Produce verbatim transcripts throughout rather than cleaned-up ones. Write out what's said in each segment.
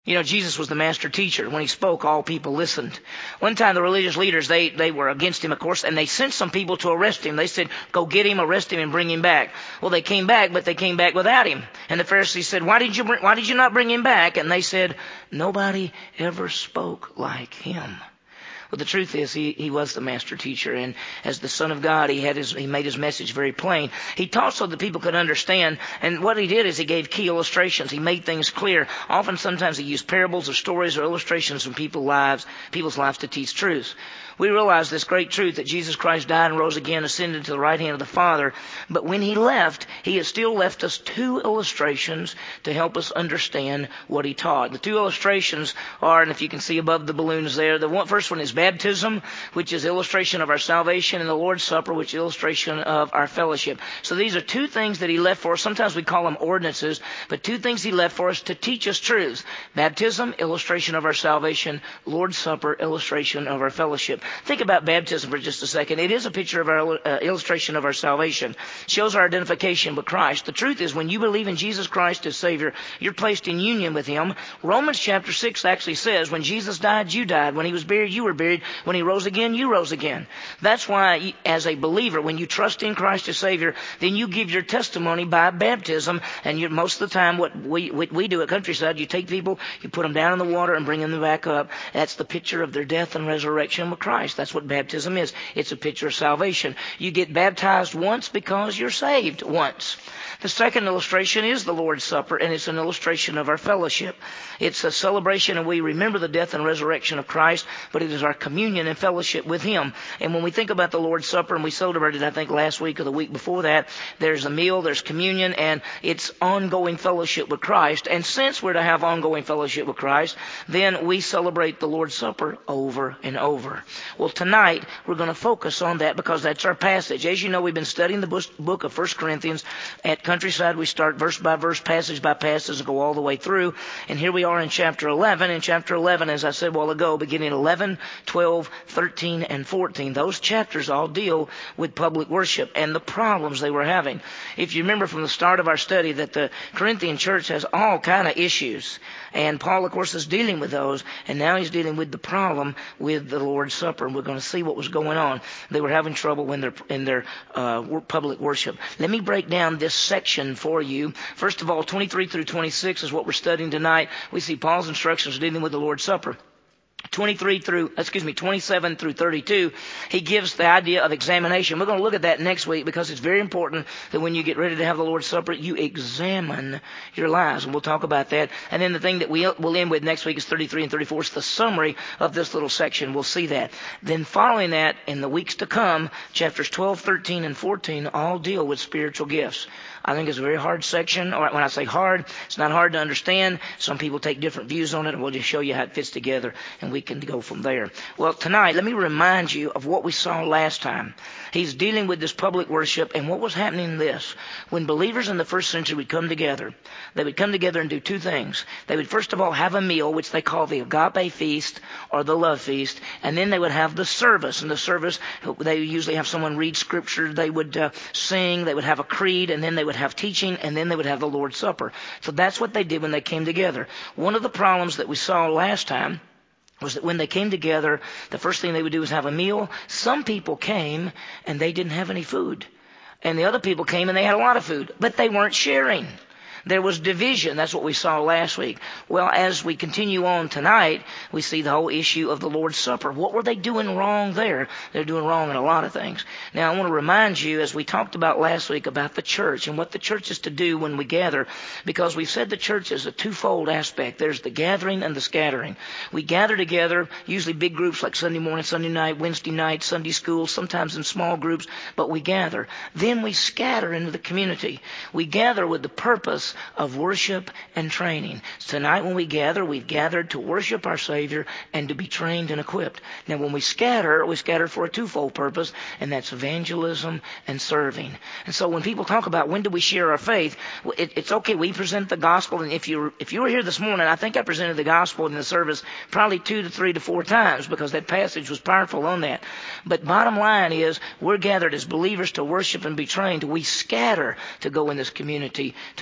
You know, Jesus was the master teacher. When he spoke, all people listened. One time the religious leaders, they, they were against him, of course, and they sent some people to arrest him. They said, go get him, arrest him, and bring him back. Well, they came back, but they came back without him. And the Pharisees said, why did you bring, why did you not bring him back? And they said, nobody ever spoke like him. Well, the truth is, he, he was the master teacher, and as the Son of God, he had his, he made his message very plain. He taught so that people could understand, and what he did is he gave key illustrations. He made things clear. Often, sometimes he used parables or stories or illustrations from people's lives, people's lives to teach truths. We realize this great truth that Jesus Christ died and rose again, ascended to the right hand of the Father. But when he left, he has still left us two illustrations to help us understand what he taught. The two illustrations are, and if you can see above the balloons there, the one, first one is baptism, which is illustration of our salvation, and the Lord's Supper, which is illustration of our fellowship. So these are two things that he left for us. Sometimes we call them ordinances, but two things he left for us to teach us truths. Baptism, illustration of our salvation. Lord's Supper, illustration of our fellowship. Think about baptism for just a second. It is a picture of our uh, illustration of our salvation. It shows our identification with Christ. The truth is, when you believe in Jesus Christ as Savior, you're placed in union with him. Romans chapter six actually says, when Jesus died, you died. When he was buried, you were buried. When he rose again, you rose again. That's why, as a believer, when you trust in Christ as Savior, then you give your testimony by baptism. And you're, most of the time, what we, what we do at Countryside, you take people, you put them down in the water and bring them back up. That's the picture of their death and resurrection with Christ. That's what baptism is. It's a picture of salvation. You get baptized once because you're saved once. The second illustration is the Lord's Supper, and it's an illustration of our fellowship. It's a celebration, and we remember the death and resurrection of Christ, but it is our communion and fellowship with him. And when we think about the Lord's Supper, and we celebrated, I think, last week or the week before that, there's a meal, there's communion, and it's ongoing fellowship with Christ. And since we're to have ongoing fellowship with Christ, then we celebrate the Lord's Supper over and over. Well, tonight, we're going to focus on that because that's our passage. As you know, we've been studying the book of First Corinthians. At Countryside, we start verse by verse, passage by passage, and go all the way through. And here we are in chapter eleven. In chapter eleven, as I said a while ago, beginning eleven, twelve, thirteen, and fourteen. Those chapters all deal with public worship and the problems they were having. If you remember from the start of our study that the Corinthian church has all kind of issues. And Paul, of course, is dealing with those. And now he's dealing with the problem with the Lord's Supper. And we're going to see what was going on. They were having trouble in their, in their uh, public worship. Let me break down this section for you. First of all, twenty-three through twenty-six is what we're studying tonight. We see Paul's instructions dealing with the Lord's Supper. twenty-three through, excuse me, twenty-seven through thirty-two, he gives the idea of examination. We're going to look at that next week because it's very important that when you get ready to have the Lord's Supper, you examine your lives. And we'll talk about that. And then the thing that we will end with next week is thirty-three and thirty-four. It's the summary of this little section. We'll see that. Then following that, in the weeks to come, chapters twelve, thirteen, and fourteen all deal with spiritual gifts. I think it's a very hard section. Or when I say hard, it's not hard to understand. Some people take different views on it, and we'll just show you how it fits together, and we can go from there. Well, tonight, let me remind you of what we saw last time. He's dealing with this public worship, and what was happening in this. When believers in the first century would come together, they would come together and do two things. They would first of all have a meal, which they call the agape feast or the love feast, and then they would have the service. And the service, they usually have someone read scripture, they would uh, sing, they would have a creed, and then they would have teaching, and then they would have the Lord's Supper. So that's what they did when they came together. One of the problems that we saw last time was that when they came together, the first thing they would do was have a meal. Some people came and they didn't have any food. And the other people came and they had a lot of food, but they weren't sharing. There was division. That's what we saw last week. Well, as we continue on tonight, we see the whole issue of the Lord's Supper. What were they doing wrong there? They're doing wrong in a lot of things. Now, I want to remind you, as we talked about last week, about the church and what the church is to do when we gather, because we've said the church is a twofold aspect. There's the gathering and the scattering. We gather together, usually big groups like Sunday morning, Sunday night, Wednesday night, Sunday school, sometimes in small groups, but we gather. Then we scatter into the community. We gather with the purpose of worship and training. Tonight when we gather, we've gathered to worship our Savior and to be trained and equipped. Now when we scatter, we scatter for a twofold purpose, and that's evangelism and serving. And so when people talk about when do we share our faith, it, it's okay, we present the gospel, and if you if you were here this morning, I think I presented the gospel in the service probably two to three to four times because that passage was powerful on that. But bottom line is, we're gathered as believers to worship and be trained. We scatter to go in this community to evangelize.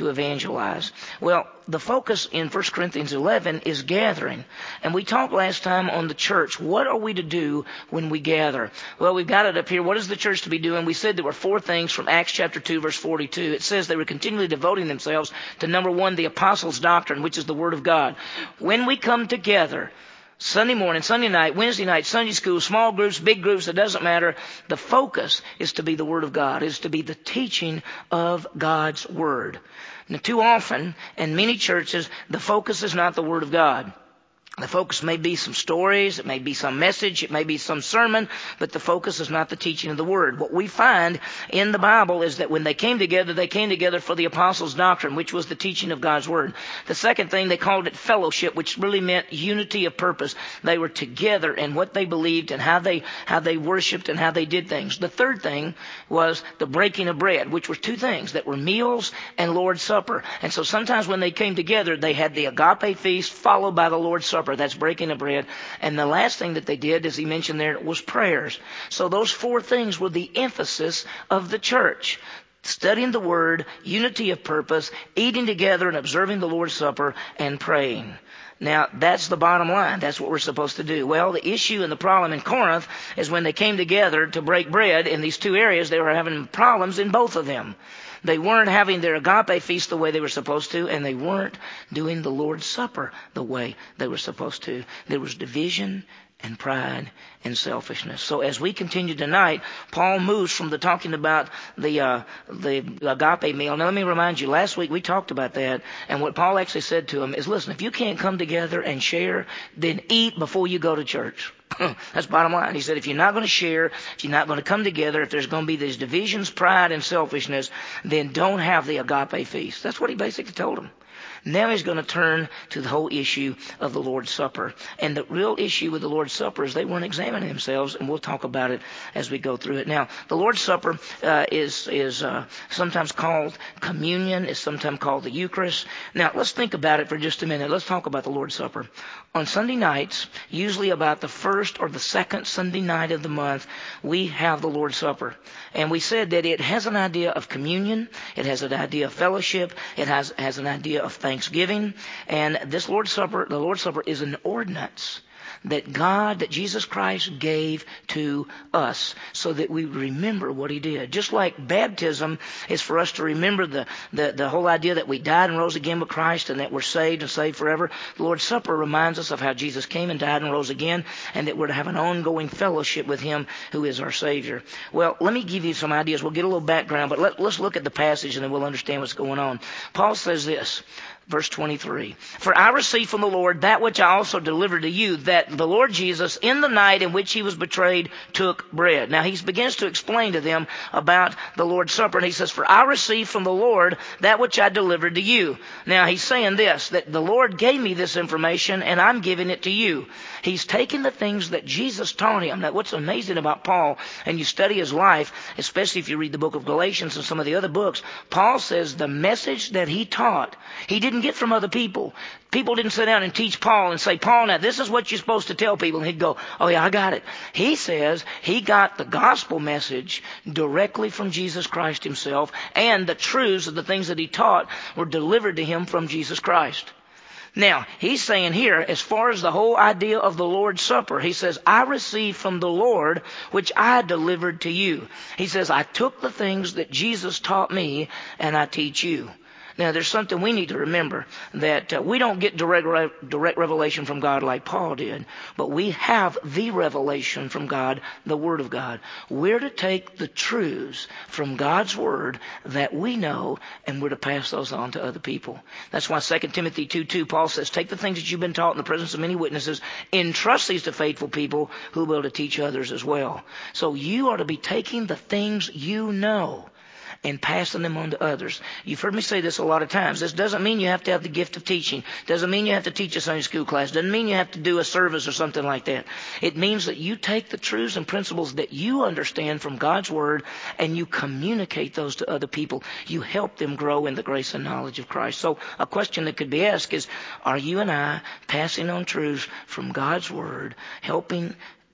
evangelize. Well, the focus in First Corinthians eleven is gathering. And we talked last time on the church. What are we to do when we gather? Well, we've got it up here. What is the church to be doing? We said there were four things from Acts chapter two, verse forty-two. It says they were continually devoting themselves to, number one, the apostles' doctrine, which is the Word of God. When we come together, Sunday morning, Sunday night, Wednesday night, Sunday school, small groups, big groups, it doesn't matter. The focus is to be the Word of God, is to be the teaching of God's Word. Now, too often, in many churches, the focus is not the Word of God. The focus may be some stories, it may be some message, it may be some sermon, but the focus is not the teaching of the Word. What we find in the Bible is that when they came together, they came together for the apostles' doctrine, which was the teaching of God's Word. The second thing, they called it fellowship, which really meant unity of purpose. They were together in what they believed and how they how they worshiped and how they did things. The third thing was the breaking of bread, which were two things that were meals and Lord's Supper. And so sometimes when they came together, they had the agape feast followed by the Lord's Supper. That's breaking of bread. And the last thing that they did, as he mentioned there, was prayers. So those four things were the emphasis of the church. Studying the Word, unity of purpose, eating together and observing the Lord's Supper, and praying. Now, that's the bottom line. That's what we're supposed to do. Well, the issue and the problem in Corinth is when they came together to break bread in these two areas, they were having problems in both of them. They weren't having their agape feast the way they were supposed to, and they weren't doing the Lord's Supper the way they were supposed to. There was division and pride and selfishness. So as we continue tonight, Paul moves from the talking about the uh, the agape meal. Now let me remind you, last week we talked about that, and what Paul actually said to them is, listen, if you can't come together and share, then eat before you go to church. That's bottom line. He said, if you're not going to share, if you're not going to come together, if there's going to be these divisions, pride, and selfishness, then don't have the agape feast. That's what he basically told them. Now he's going to turn to the whole issue of the Lord's Supper. And the real issue with the Lord's Supper is they weren't examining themselves, and we'll talk about it as we go through it. Now, the Lord's Supper uh, is is uh, sometimes called communion, is sometimes called the Eucharist. Now, let's think about it for just a minute. Let's talk about the Lord's Supper. On Sunday nights, usually about the first or the second Sunday night of the month, we have the Lord's Supper. And we said that it has an idea of communion, it has an idea of fellowship, it has, has an idea of thanksgiving. And this Lord's Supper, the Lord's Supper is an ordinance that God, that Jesus Christ gave to us so that we remember what He did. Just like baptism is for us to remember the, the, the whole idea that we died and rose again with Christ and that we're saved and saved forever. The Lord's Supper reminds us of how Jesus came and died and rose again, and that we're to have an ongoing fellowship with Him who is our Savior. Well, let me give you some ideas. We'll get a little background, but let, let's look at the passage and then we'll understand what's going on. Paul says this. Verse twenty-three, for I received from the Lord that which I also delivered to you, that the Lord Jesus, in the night in which He was betrayed, took bread. Now he begins to explain to them about the Lord's Supper, and he says, for I received from the Lord that which I delivered to you. Now he's saying this, that the Lord gave me this information, and I'm giving it to you. He's taking the things that Jesus taught him. Now what's amazing about Paul, and you study his life, especially if you read the book of Galatians and some of the other books, Paul says the message that he taught, he didn't get from other people. People didn't sit down and teach Paul and say, Paul, now this is what you're supposed to tell people. And he'd go, oh yeah, I got it. He says he got the gospel message directly from Jesus Christ Himself, and the truths of the things that he taught were delivered to him from Jesus Christ. Now, he's saying here, as far as the whole idea of the Lord's Supper, he says, I received from the Lord which I delivered to you. He says, I took the things that Jesus taught me and I teach you. Now, there's something we need to remember, that uh, we don't get direct, re- direct revelation from God like Paul did, but we have the revelation from God, the Word of God. We're to take the truths from God's Word that we know, and we're to pass those on to other people. That's why Second Timothy two two, Paul says, take the things that you've been taught in the presence of many witnesses, entrust these to faithful people who will to teach others as well. So you are to be taking the things you know and passing them on to others. You've heard me say this a lot of times. This doesn't mean you have to have the gift of teaching. Doesn't mean you have to teach a Sunday school class. Doesn't mean you have to do a service or something like that. It means that you take the truths and principles that you understand from God's Word and you communicate those to other people. You help them grow in the grace and knowledge of Christ. So a question that could be asked is, are you and I passing on truths from God's Word, helping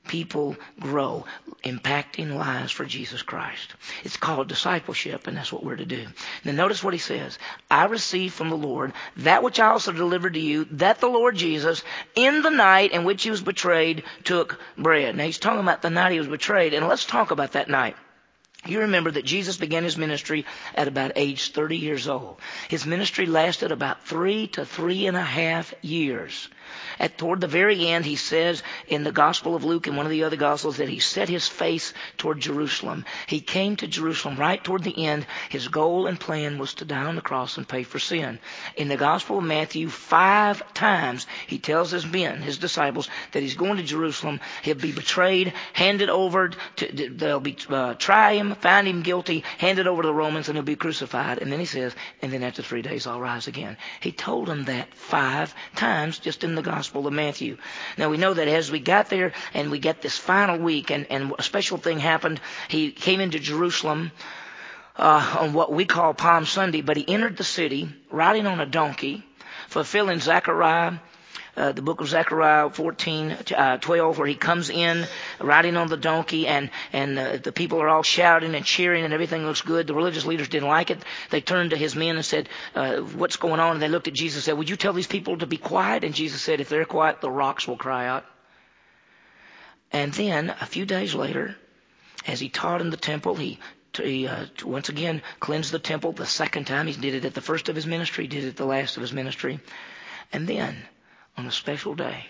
people grow, impacting lives for Jesus Christ. It's called discipleship, and that's what we're to do. Now notice what he says. I received from the Lord that which I also delivered to you, that the Lord Jesus, in the night in which he was betrayed, took bread. Now he's talking about the night he was betrayed, and let's talk about that night. You remember that Jesus began his ministry at about age thirty years old. His ministry lasted about three to three and a half years. At toward the very end, he says in the Gospel of Luke and one of the other Gospels that he set his face toward Jerusalem. He came to Jerusalem right toward the end. His goal and plan was to die on the cross and pay for sin. In the Gospel of Matthew, five times he tells his men, his disciples, that he's going to Jerusalem. He'll be betrayed, handed over to, they'll be uh, try him, find him guilty, handed over to the Romans, and he'll be crucified. And then he says, and then after three days I'll rise again. He told them that five times just in the Gospel of Matthew. Now we know that as we got there and we get this final week, and, and a special thing happened. He came into Jerusalem uh, on what we call Palm Sunday, but he entered the city riding on a donkey, fulfilling Zechariah, Uh, the book of Zechariah fourteen, uh, twelve, where he comes in riding on the donkey, and, and uh, the people are all shouting and cheering and everything looks good. The religious leaders didn't like it. They turned to his men and said, uh, what's going on? And they looked at Jesus and said, would you tell these people to be quiet? And Jesus said, if they're quiet, the rocks will cry out. And then a few days later, as he taught in the temple, he He uh, once again cleansed the temple the second time. He did it at the first of his ministry, did it at the last of his ministry. And then on a special day,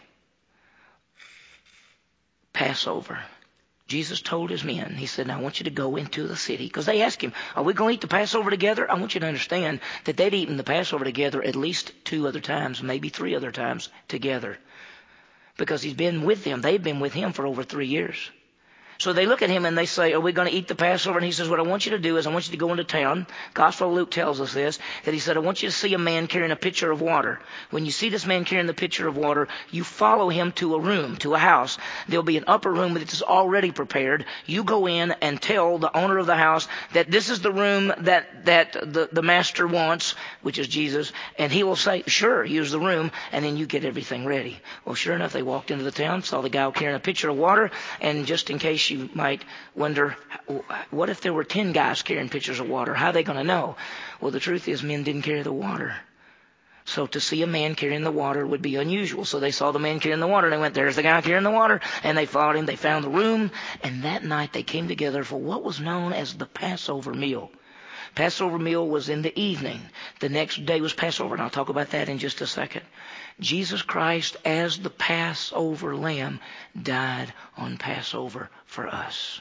Passover, Jesus told his men, he said, now I want you to go into the city. Because they asked him, are we going to eat the Passover together? I want you to understand that they'd eaten the Passover together at least two other times, maybe three other times together. Because he's been with them. They've been with him for over three years. So they look at him and they say, are we going to eat the Passover? And he says, what I want you to do is I want you to go into town. Gospel of Luke tells us this, that he said, I want you to see a man carrying a pitcher of water. When you see this man carrying the pitcher of water, you follow him to a room, to a house. There'll be an upper room that is already prepared. You go in and tell the owner of the house that this is the room that, that the, the master wants, which is Jesus. And he will say, sure, here's the room. And then you get everything ready. Well, sure enough, they walked into the town, saw the guy carrying a pitcher of water. And just in case you might wonder, what if there were ten guys carrying pitchers of water? How are they going to know? Well, the truth is men didn't carry the water. So to see a man carrying the water would be unusual. So they saw the man carrying the water. And they went, there's the guy carrying the water. And they followed him. They found the room. And that night they came together for what was known as the Passover meal. Passover meal was in the evening. The next day was Passover. And I'll talk about that in just a second. Jesus Christ, as the Passover lamb, died on Passover for us.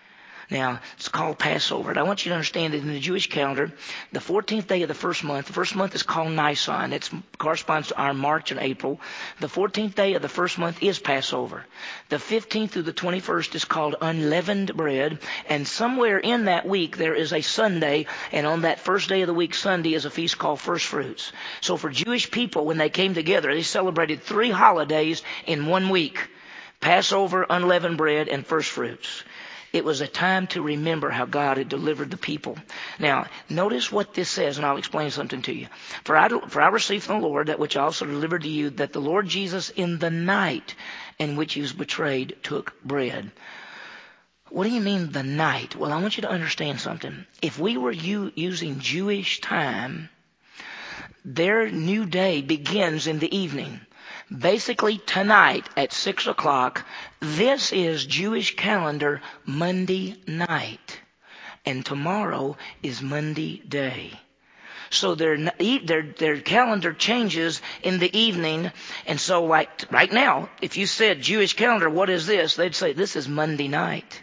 Now, it's called Passover. And I want you to understand that in the Jewish calendar, the fourteenth day of the first month, the first month is called Nisan. It corresponds to our March and April. The fourteenth day of the first month is Passover. The fifteenth through the twenty-first is called unleavened bread. And somewhere in that week, there is a Sunday. And on that first day of the week, Sunday, is a feast called First Fruits. So for Jewish people, when they came together, they celebrated three holidays in one week. Passover, unleavened bread, and First Fruits. It was a time to remember how God had delivered the people. Now, notice what this says, and I'll explain something to you. For I, for I received from the Lord that which I also delivered to you, that the Lord Jesus in the night in which he was betrayed took bread. What do you mean the night? Well, I want you to understand something. If we were u- using Jewish time, their new day begins in the evening. Basically, tonight at six o'clock, this is Jewish calendar Monday night. And tomorrow is Monday day. So their, their, their calendar changes in the evening. And so like right now, if you said Jewish calendar, what is this? They'd say this is Monday night.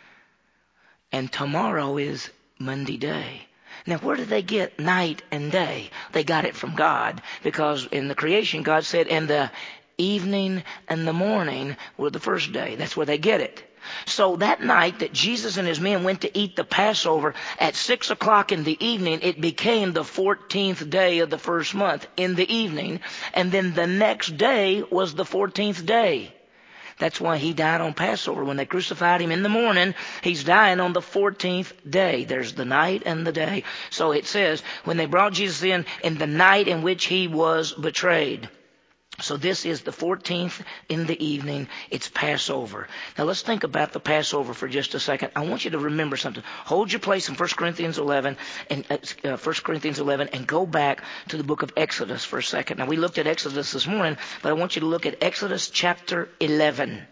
And tomorrow is Monday day. Now, where did they get night and day? They got it from God, because in the creation, God said, and the evening and the morning were the first day. That's where they get it. So that night that Jesus and his men went to eat the Passover at six o'clock in the evening, it became the fourteenth day of the first month in the evening. And then the next day was the fourteenth day. That's why he died on Passover. When they crucified him in the morning, he's dying on the fourteenth day. There's the night and the day. So it says, when they brought Jesus in, in the night in which he was betrayed. So this is the fourteenth in the evening. It's Passover. Now let's think about the Passover for just a second. I want you to remember something. Hold your place in First Corinthians eleven and uh, First Corinthians eleven and go back to the book of Exodus for a second. Now we looked at Exodus this morning, but I want you to look at Exodus chapter eleven.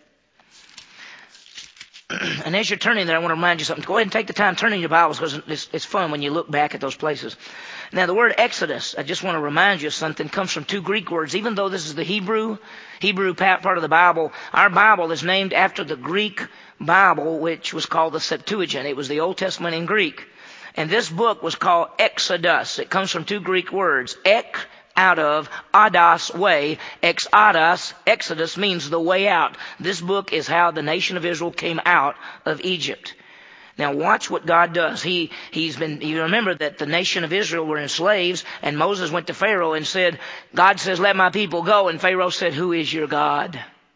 And as you're turning there, I want to remind you something. Go ahead and take the time turning your Bibles, because it's, it's fun when you look back at those places. Now, the word Exodus, I just want to remind you of something, comes from two Greek words. Even though this is the Hebrew, Hebrew part of the Bible, our Bible is named after the Greek Bible, which was called the Septuagint. It was the Old Testament in Greek. And this book was called Exodus. It comes from two Greek words. Ek, out of, ados, way. Exodus, Exodus means the way out. This book is how the nation of Israel came out of Egypt. Now watch what God does. He, he's been, you remember that the nation of Israel were in slaves, and Moses went to Pharaoh and said, God says, let my people go. And Pharaoh said, who is your God?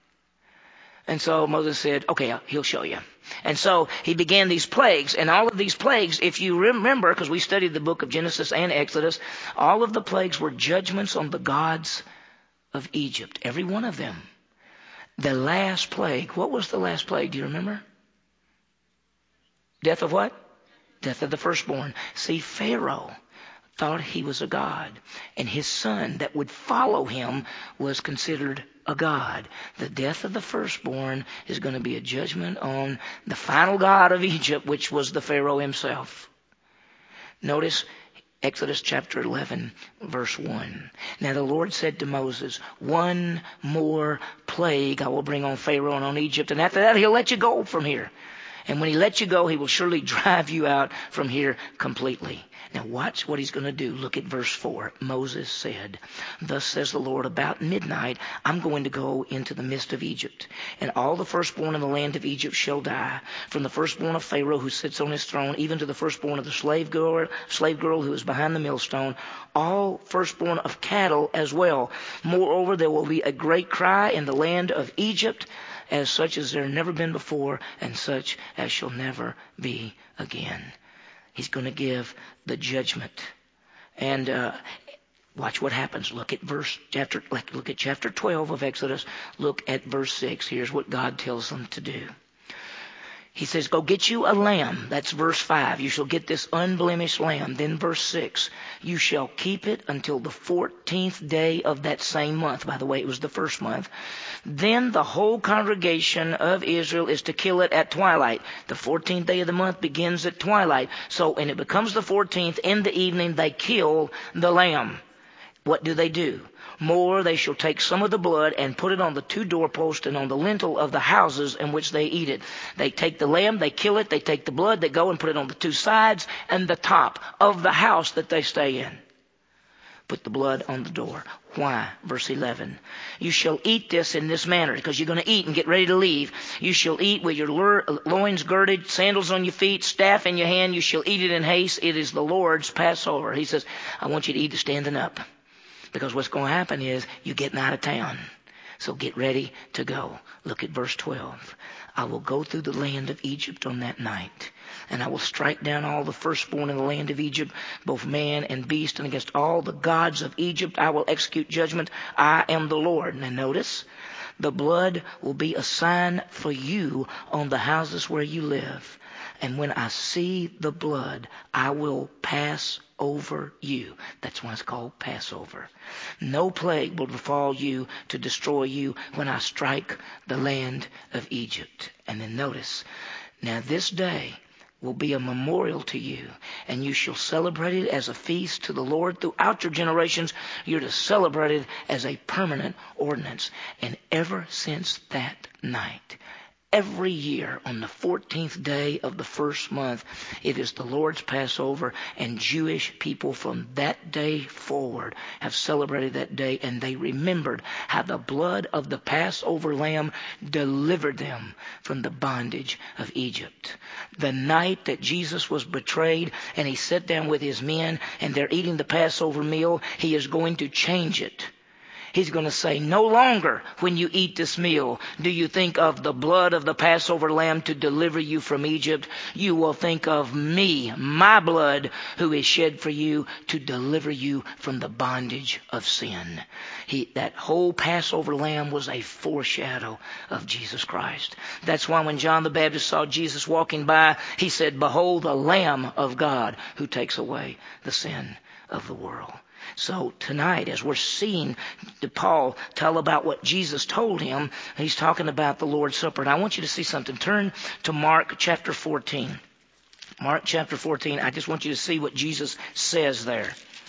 And so Moses said, okay, he'll show you. And so he began these plagues, and all of these plagues, if you remember, because we studied the book of Genesis and Exodus, all of the plagues were judgments on the gods of Egypt. Every one of them. The last plague, what was the last plague? Do you remember? Death of what? Death of the firstborn. See, Pharaoh thought he was a god, and his son that would follow him was considered a god. The death of the firstborn is going to be a judgment on the final god of Egypt, which was the Pharaoh himself. Notice Exodus chapter eleven, verse one. Now the Lord said to Moses, one more plague I will bring on Pharaoh and on Egypt, and after that he'll let you go from here. And when he lets you go, he will surely drive you out from here completely. Now watch what he's going to do. Look at verse four. Moses said, thus says the Lord, about midnight I'm going to go into the midst of Egypt, and all the firstborn in the land of Egypt shall die, from the firstborn of Pharaoh who sits on his throne, even to the firstborn of the slave girl, slave girl who is behind the millstone, all firstborn of cattle as well. Moreover, there will be a great cry in the land of Egypt, as such as there never been before, and such as shall never be again. He's going to give the judgment. And uh, watch what happens. Look at verse chapter. Look at chapter twelve of Exodus. Look at verse six. Here's what God tells them to do. He says, go get you a lamb. That's verse five. You shall get this unblemished lamb. Then verse six. You shall keep it until the fourteenth day of that same month. By the way, it was the first month. Then the whole congregation of Israel is to kill it at twilight. The fourteenth day of the month begins at twilight. So when it becomes the fourteenth, in the evening, they kill the lamb. What do they do? More, they shall take some of the blood and put it on the two doorposts and on the lintel of the houses in which they eat it. They take the lamb, they kill it, they take the blood, they go and put it on the two sides and the top of the house that they stay in. Put the blood on the door. Why? Verse eleven. You shall eat this in this manner, because you're going to eat and get ready to leave. You shall eat with your loins girded, sandals on your feet, staff in your hand. You shall eat it in haste. It is the Lord's Passover. He says, I want you to eat it standing up. Because what's going to happen is you're getting out of town. So get ready to go. Look at verse twelve. I will go through the land of Egypt on that night, and I will strike down all the firstborn in the land of Egypt, both man and beast, and against all the gods of Egypt I will execute judgment. I am the Lord. Now notice, the blood will be a sign for you on the houses where you live. And when I see the blood, I will pass over you. That's why it's called Passover. No plague will befall you to destroy you when I strike the land of Egypt. And then notice, now this day will be a memorial to you, and you shall celebrate it as a feast to the Lord throughout your generations. You're to celebrate it as a permanent ordinance. And ever since that night, every year on the fourteenth day of the first month, it is the Lord's Passover, and Jewish people from that day forward have celebrated that day, and they remembered how the blood of the Passover lamb delivered them from the bondage of Egypt. The night that Jesus was betrayed and he sat down with his men and they're eating the Passover meal, he is going to change it. He's going to say, no longer when you eat this meal do you think of the blood of the Passover lamb to deliver you from Egypt. You will think of me, my blood, who is shed for you to deliver you from the bondage of sin. He, that whole Passover lamb was a foreshadow of Jesus Christ. That's why when John the Baptist saw Jesus walking by, he said, behold the Lamb of God who takes away the sin of the world. So tonight, as we're seeing Paul tell about what Jesus told him, he's talking about the Lord's Supper. And I want you to see something. Turn to Mark chapter fourteen. Mark chapter fourteen. I just want you to see what Jesus says there.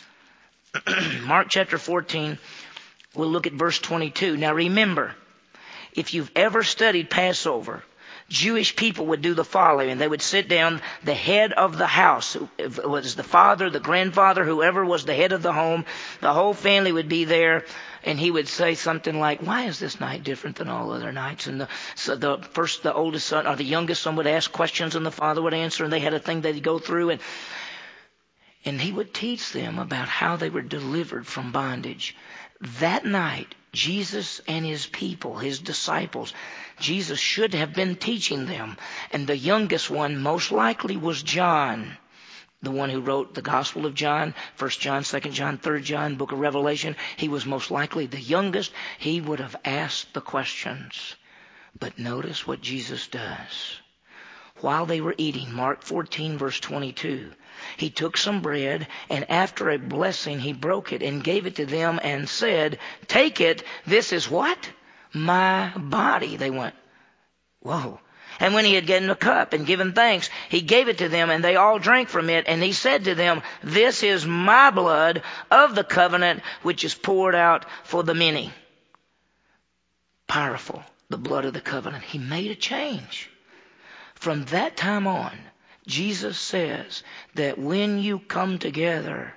Mark chapter fourteen, we'll look at verse twenty-two. Now remember, if you've ever studied Passover, Jewish people would do the following. They would sit down, the head of the house, if it was the father, the grandfather, whoever was the head of the home, the whole family would be there, and he would say something like, why is this night different than all other nights? And the, so the first, the oldest son, or the youngest son would ask questions, and the father would answer, and they had a thing they'd go through, and and he would teach them about how they were delivered from bondage. That night, Jesus and his people, his disciples, Jesus should have been teaching them. And the youngest one most likely was John, the one who wrote the Gospel of John, First John, Second John, Third John, Book of Revelation. He was most likely the youngest. He would have asked the questions. But notice what Jesus does. While they were eating, Mark fourteen, verse twenty-two, he took some bread, and after a blessing, he broke it and gave it to them and said, take it, this is what? My body. They went, whoa. And when he had given a cup and given thanks, he gave it to them, and they all drank from it. And he said to them, this is my blood of the covenant, which is poured out for the many. Powerful, the blood of the covenant. He made a change. From that time on, Jesus says that when you come together,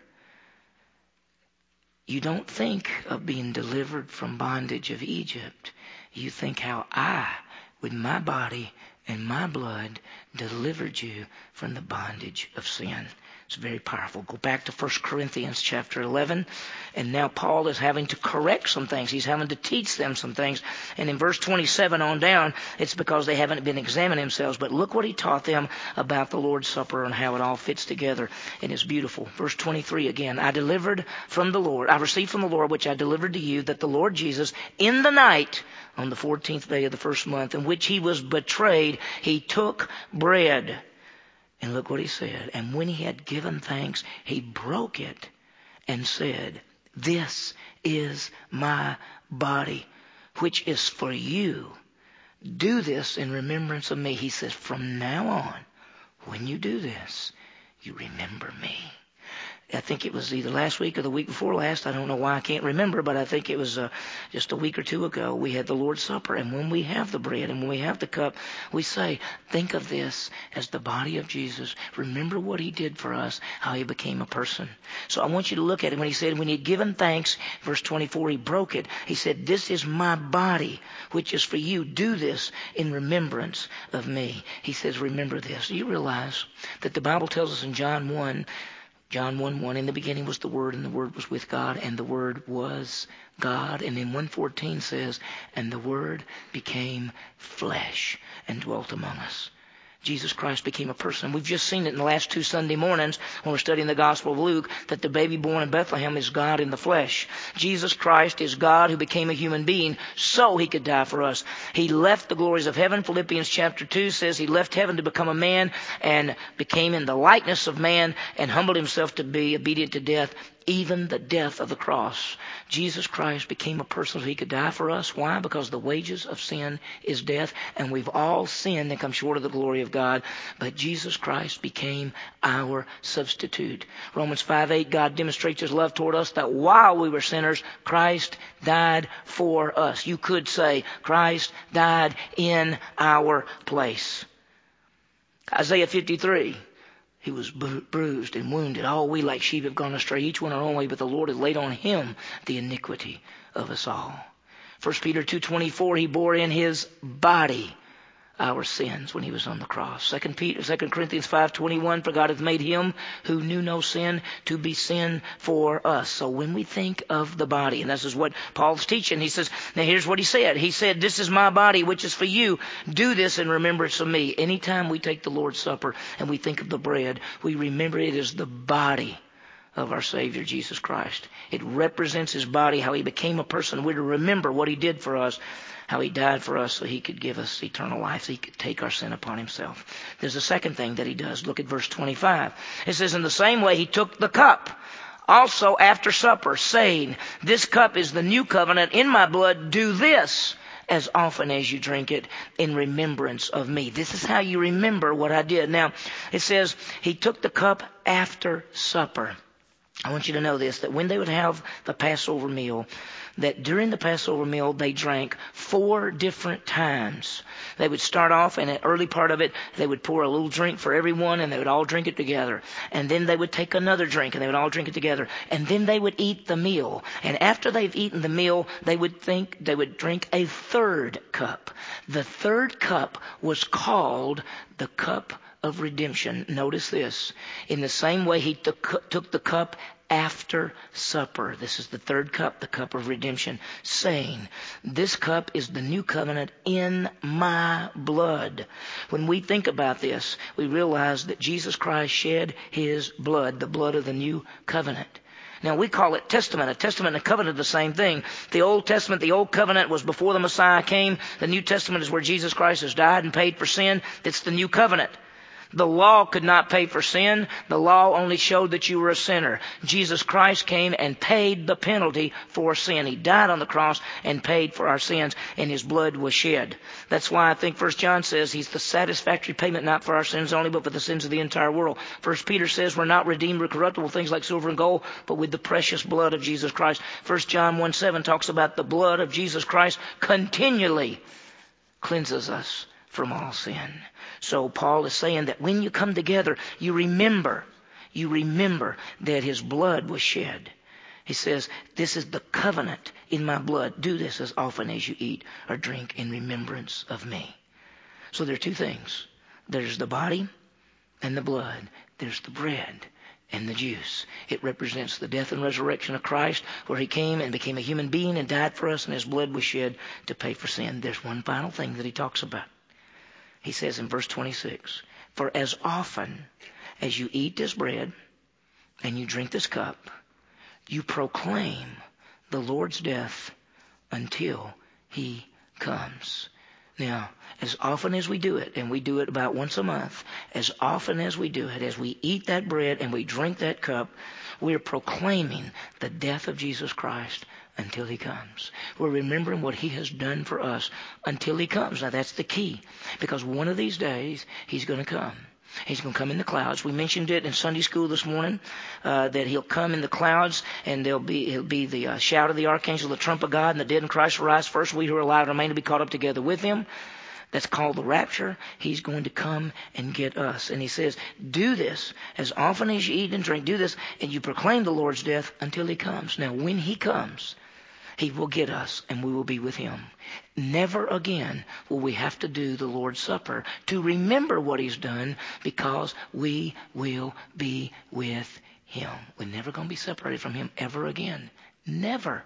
you don't think of being delivered from bondage of Egypt. You think how I, with my body and my blood, delivered you from the bondage of sin. It's very powerful. Go back to First Corinthians chapter eleven. And now Paul is having to correct some things. He's having to teach them some things. And in verse twenty-seven on down, it's because they haven't been examining themselves. But look what he taught them about the Lord's Supper and how it all fits together. And it's beautiful. Verse twenty-three again. I delivered from the Lord. I received from the Lord, which I delivered to you, that the Lord Jesus, in the night, on the fourteenth day of the first month, in which he was betrayed, he took bread. And look what he said. And when he had given thanks, he broke it and said, this is my body, which is for you. Do this in remembrance of me. He says, from now on, when you do this, you remember me. I think it was either last week or the week before last. I don't know why I can't remember, but I think it was uh, just a week or two ago. We had the Lord's Supper, and when we have the bread and when we have the cup, we say, think of this as the body of Jesus. Remember what he did for us, how he became a person. So I want you to look at it when he said, when he had given thanks, verse twenty-four, he broke it. He said, this is my body, which is for you. Do this in remembrance of me. He says, remember this. Do you realize that the Bible tells us in John one, John one one, in the beginning was the Word, and the Word was with God, and the Word was God. And then one fourteen says, and the Word became flesh and dwelt among us. Jesus Christ became a person. We've just seen it in the last two Sunday mornings when we're studying the Gospel of Luke, that the baby born in Bethlehem is God in the flesh. Jesus Christ is God who became a human being so he could die for us. He left the glories of heaven. Philippians chapter two says he left heaven to become a man and became in the likeness of man and humbled himself to be obedient to death, even the death of the cross. Jesus Christ became a person so he could die for us. Why? Because the wages of sin is death, and we've all sinned and come short of the glory of God. But Jesus Christ became our substitute. Romans five eight, God demonstrates his love toward us that while we were sinners, Christ died for us. You could say Christ died in our place. Isaiah fifty-three. He was bruised and wounded. All we like sheep have gone astray. Each one our own way, but the Lord has laid on him the iniquity of us all. First Peter two twenty-four, he bore in his body our sins when he was on the cross. Second Peter, Second Corinthians five twenty-one, for God hath made him who knew no sin to be sin for us. So when we think of the body, and this is what Paul's teaching, he says, now here's what he said. He said, this is my body, which is for you. Do this in remembrance of me. Anytime we take the Lord's Supper and we think of the bread, we remember it is the body of our Savior, Jesus Christ. It represents his body, how he became a person. We're to remember what he did for us, how he died for us so he could give us eternal life, so he could take our sin upon himself. There's a second thing that he does. Look at verse twenty-five. It says, in the same way he took the cup also after supper, saying, this cup is the new covenant in my blood. Do this as often as you drink it in remembrance of me. This is how you remember what I did. Now, it says he took the cup after supper. I want you to know this, that when they would have the Passover meal, that during the Passover meal, they drank four different times. They would start off, and in the early part of it, they would pour a little drink for everyone, and they would all drink it together. And then they would take another drink, and they would all drink it together. And then they would eat the meal. And after they've eaten the meal, they would think they would drink a third cup. The third cup was called the cup of redemption. Notice this. In the same way he took, took the cup after supper. This is the third cup, the cup of redemption, saying, this cup is the new covenant in my blood. When we think about this, we realize that Jesus Christ shed his blood, the blood of the new covenant. Now, we call it testament. A testament and a covenant are the same thing. The Old Testament, the Old Covenant was before the Messiah came. The New Testament is where Jesus Christ has died and paid for sin. It's the new covenant. The law could not pay for sin. The law only showed that you were a sinner. Jesus Christ came and paid the penalty for sin. He died on the cross and paid for our sins, and his blood was shed. That's why I think First John says he's the satisfactory payment, not for our sins only, but for the sins of the entire world. First Peter says we're not redeemed with corruptible things like silver and gold, but with the precious blood of Jesus Christ. First John one seven talks about the blood of Jesus Christ continually cleanses us from all sin. So Paul is saying that when you come together, you remember, you remember that his blood was shed. He says, this is the covenant in my blood. Do this as often as you eat or drink in remembrance of me. So there are two things. There's the body and the blood. There's the bread and the juice. It represents the death and resurrection of Christ, where he came and became a human being and died for us, and his blood was shed to pay for sin. There's one final thing that he talks about. He says in verse twenty-six, for as often as you eat this bread and you drink this cup, you proclaim the Lord's death until he comes. Now, as often as we do it, and we do it about once a month, as often as we do it, as we eat that bread and we drink that cup, we're proclaiming the death of Jesus Christ until he comes. We're remembering what he has done for us until he comes. Now that's the key, because one of these days he's going to come. He's going to come in the clouds. We mentioned it in Sunday school this morning, uh, that he'll come in the clouds, and there'll be it'll be the uh, shout of the archangel, the trump of God, and the dead in Christ will rise first. We who are alive remain to be caught up together with him. That's called the rapture. He's going to come and get us. And he says, do this as often as you eat and drink. Do this, and you proclaim the Lord's death until he comes. Now, when he comes, he will get us, and we will be with him. Never again will we have to do the Lord's Supper to remember what he's done, because we will be with him. We're never going to be separated from him ever again. Never.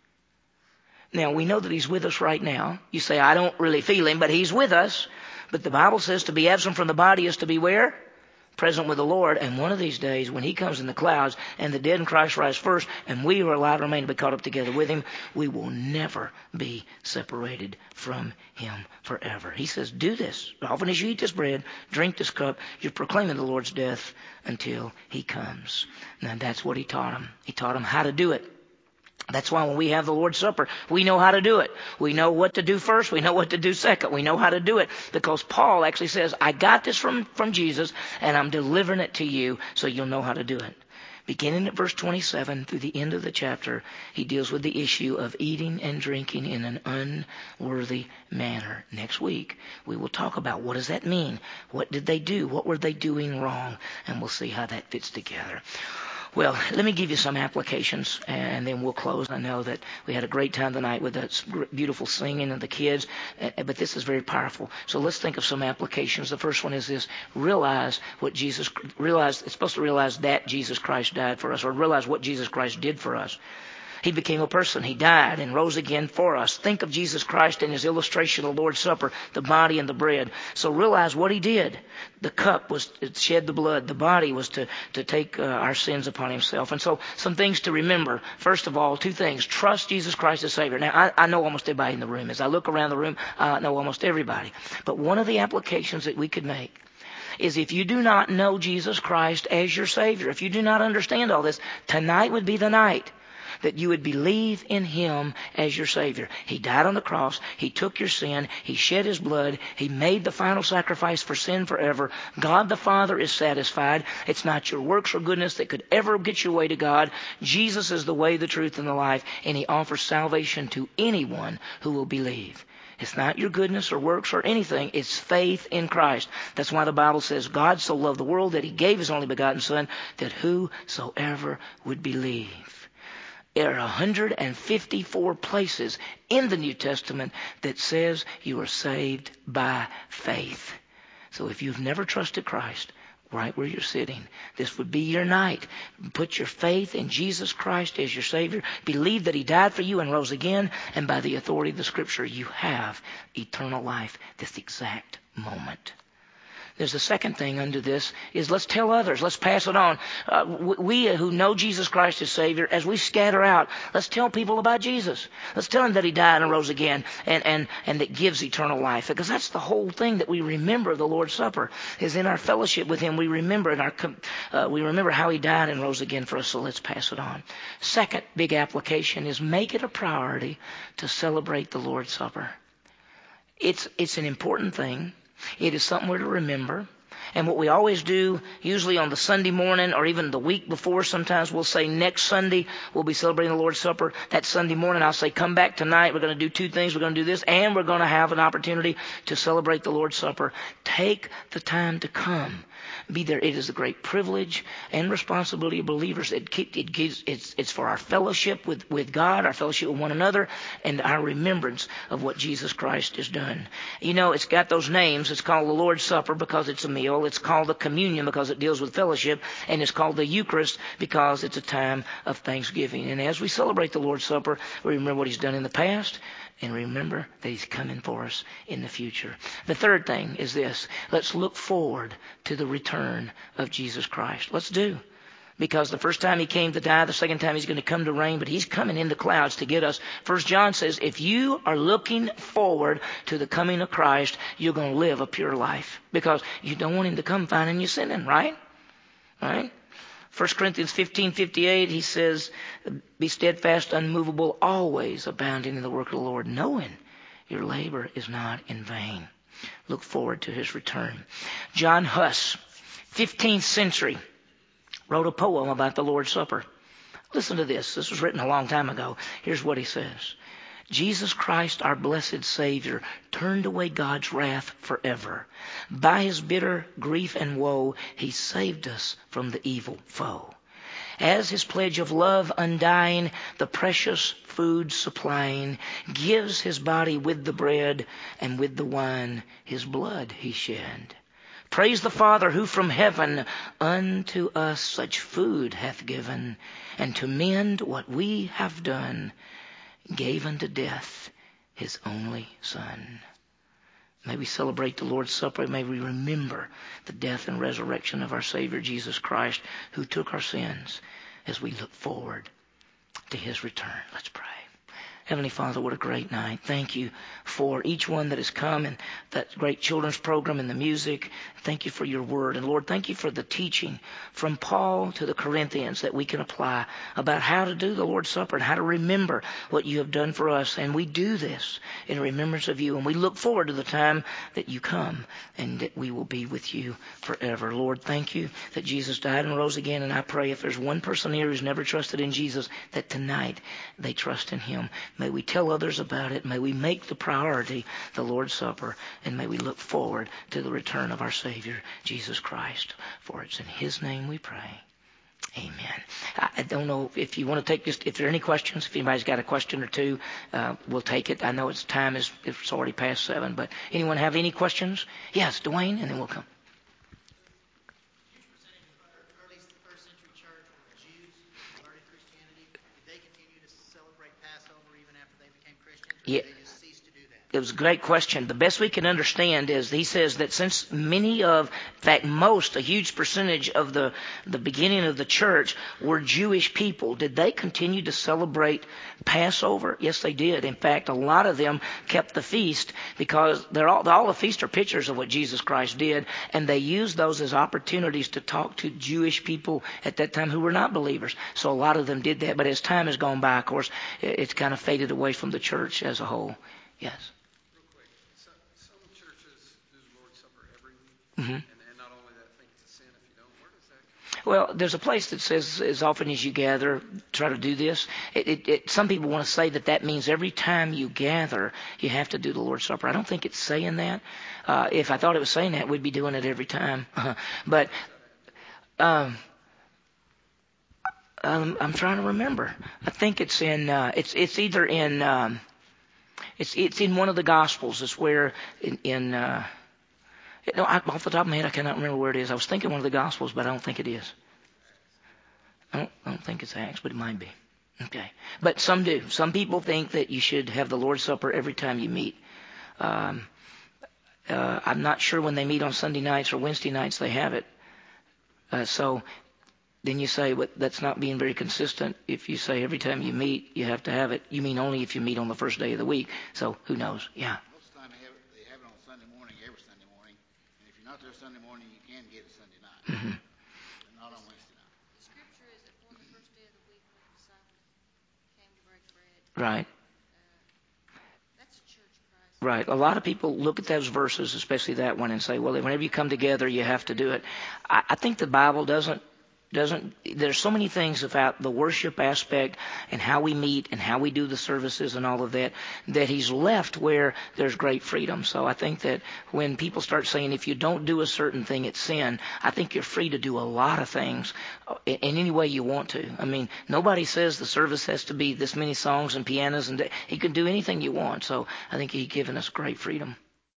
Now, we know that he's with us right now. You say, I don't really feel him, but he's with us. But the Bible says to be absent from the body is to be where? Present with the Lord. And one of these days, when he comes in the clouds and the dead in Christ rise first, and we who are alive remain to be caught up together with him, we will never be separated from him forever. He says, do this. Often as you eat this bread, drink this cup, you're proclaiming the Lord's death until he comes. Now, that's what he taught him. He taught him how to do it. That's why when we have the Lord's Supper, we know how to do it. We know what to do first. We know what to do second. We know how to do it, because Paul actually says, I got this from, from Jesus, and I'm delivering it to you so you'll know how to do it. Beginning at verse twenty-seven through the end of the chapter, he deals with the issue of eating and drinking in an unworthy manner. Next week, we will talk about what does that mean? What did they do? What were they doing wrong? And we'll see how that fits together. Well, let me give you some applications, and then we'll close. I know that we had a great time tonight with that beautiful singing of the kids, but this is very powerful. So let's think of some applications. The first one is this: realize what Jesus realize. It's supposed to realize that Jesus Christ died for us, or realize what Jesus Christ did for us. He became a person. He died and rose again for us. Think of Jesus Christ in his illustration of the Lord's Supper, the body and the bread. So realize what he did. The cup was to shed the blood. The body was to, to take uh, our sins upon himself. And so some things to remember. First of all, two things. Trust Jesus Christ as Savior. Now, I, I know almost everybody in the room. As I look around the room, I know almost everybody. But one of the applications that we could make is if you do not know Jesus Christ as your Savior, if you do not understand all this, tonight would be the night that you would believe in him as your Savior. He died on the cross. He took your sin. He shed his blood. He made the final sacrifice for sin forever. God the Father is satisfied. It's not your works or goodness that could ever get your way to God. Jesus is the way, the truth, and the life, and he offers salvation to anyone who will believe. It's not your goodness or works or anything. It's faith in Christ. That's why the Bible says God so loved the world that he gave his only begotten Son, that whosoever would believe. There are one hundred fifty-four places in the New Testament that says you are saved by faith. So if you've never trusted Christ, right where you're sitting, this would be your night. Put your faith in Jesus Christ as your Savior. Believe that he died for you and rose again. And by the authority of the Scripture, you have eternal life this exact moment. There's a second thing under this is let's tell others. Let's pass it on. Uh, we who know Jesus Christ as Savior, as we scatter out, let's tell people about Jesus. Let's tell them that he died and rose again and, and, and that gives eternal life. Because that's the whole thing that we remember of the Lord's Supper is in our fellowship with him. We remember in our, uh, we remember how he died and rose again for us. So let's pass it on. Second big application is make it a priority to celebrate the Lord's Supper. It's, it's an important thing. It is something we're to remember. And what we always do, usually on the Sunday morning or even the week before, sometimes we'll say next Sunday we'll be celebrating the Lord's Supper. That Sunday morning I'll say come back tonight. We're going to do two things. We're going to do this and we're going to have an opportunity to celebrate the Lord's Supper. Take the time to come. Be there. It is a great privilege and responsibility of believers. It, it gives, it's, it's for our fellowship with, with God, our fellowship with one another, and our remembrance of what Jesus Christ has done. You know, it's got those names. It's called the Lord's Supper because it's a meal. It's called the communion because it deals with fellowship. And it's called the Eucharist because it's a time of thanksgiving. And as we celebrate the Lord's Supper, we remember what he's done in the past. And remember that he's coming for us in the future. The third thing is this. Let's look forward to the return of Jesus Christ. Let's do. Because the first time he came to die, the second time he's going to come to reign, but he's coming in the clouds to get us. First John says, if you are looking forward to the coming of Christ, you're going to live a pure life. Because you don't want him to come finding you sinning, right? Right? First Corinthians fifteen fifty-eight, he says, be steadfast, unmovable, always abounding in the work of the Lord, knowing your labor is not in vain. Look forward to his return. John Huss, fifteenth century, wrote a poem about the Lord's Supper. Listen to this. This was written a long time ago. Here's what he says. Jesus Christ, our blessed Savior, turned away God's wrath forever. By his bitter grief and woe, he saved us from the evil foe. As his pledge of love undying, the precious food supplying, gives his body with the bread, and with the wine his blood he shed. Praise the Father who from heaven unto us such food hath given, and to mend what we have done, gave unto death his only Son. May we celebrate the Lord's Supper. May we remember the death and resurrection of our Savior Jesus Christ, who took our sins, as we look forward to his return. Let's pray. Heavenly Father, what a great night. Thank you for each one that has come and that great children's program and the music. Thank you for your word. And Lord, thank you for the teaching from Paul to the Corinthians that we can apply about how to do the Lord's Supper and how to remember what you have done for us. And we do this in remembrance of you. And we look forward to the time that you come and that we will be with you forever. Lord, thank you that Jesus died and rose again. And I pray if there's one person here who's never trusted in Jesus, that tonight they trust in him. May we tell others about it. May we make the priority the Lord's Supper. And may we look forward to the return of our Savior, Jesus Christ. For it's in his name we pray. Amen. I, I don't know if you want to take just, if there are any questions, if anybody's got a question or two, uh, we'll take it. I know it's time is, it's already past seven, but anyone have any questions? Yes, Dwayne, and then we'll come. Yeah. It was a great question. The best we can understand is he says that since many of, in fact, most, a huge percentage of the, the beginning of the church were Jewish people, did they continue to celebrate Passover? Yes, they did. In fact, a lot of them kept the feast because they're all, all the feasts are pictures of what Jesus Christ did, and they used those as opportunities to talk to Jewish people at that time who were not believers. So a lot of them did that. But as time has gone by, of course, it's kind of faded away from the church as a whole. Yes. Mm-hmm. And, and not only that, I think it's a sin if you don't. Where does that come from? Well, there's a place that says as often as you gather, try to do this. It, it, it, some people want to say that that means every time you gather, you have to do the Lord's Supper. I don't think it's saying that. Uh, if I thought it was saying that, we'd be doing it every time. Uh, but um, um, I'm trying to remember. I think it's in. Uh, it's it's either in. Um, it's it's in one of the Gospels. It's where in. in uh, No, I, off the top of my head, I cannot remember where it is. I was thinking one of the Gospels, but I don't think it is. I don't, I don't think it's Acts, but it might be. Okay. But some do. Some people think that you should have the Lord's Supper every time you meet. Um, uh, I'm not sure when they meet on Sunday nights or Wednesday nights they have it. Uh, so then you say, but that's not being very consistent. If you say every time you meet, you have to have it, you mean only if you meet on the first day of the week. So who knows? Yeah. Not there Sunday morning, you can get it Sunday night. Mm-hmm. Not on Wednesday night. The scripture is that on the first day of the week when the disciples came to break bread. Right. Uh, that's a church crisis. Right. A lot of people look at those verses, especially that one, and say, well, whenever you come together, you have to do it. I, I think the Bible doesn't doesn't there's so many things about the worship aspect and how we meet and how we do the services and all of that that he's left where there's great freedom. So I think that when people start saying if you don't do a certain thing it's sin, I think you're free to do a lot of things in, in any way you want to. I mean, nobody says the service has to be this many songs and pianos, and you can do anything you want. So I think he's given us great freedom.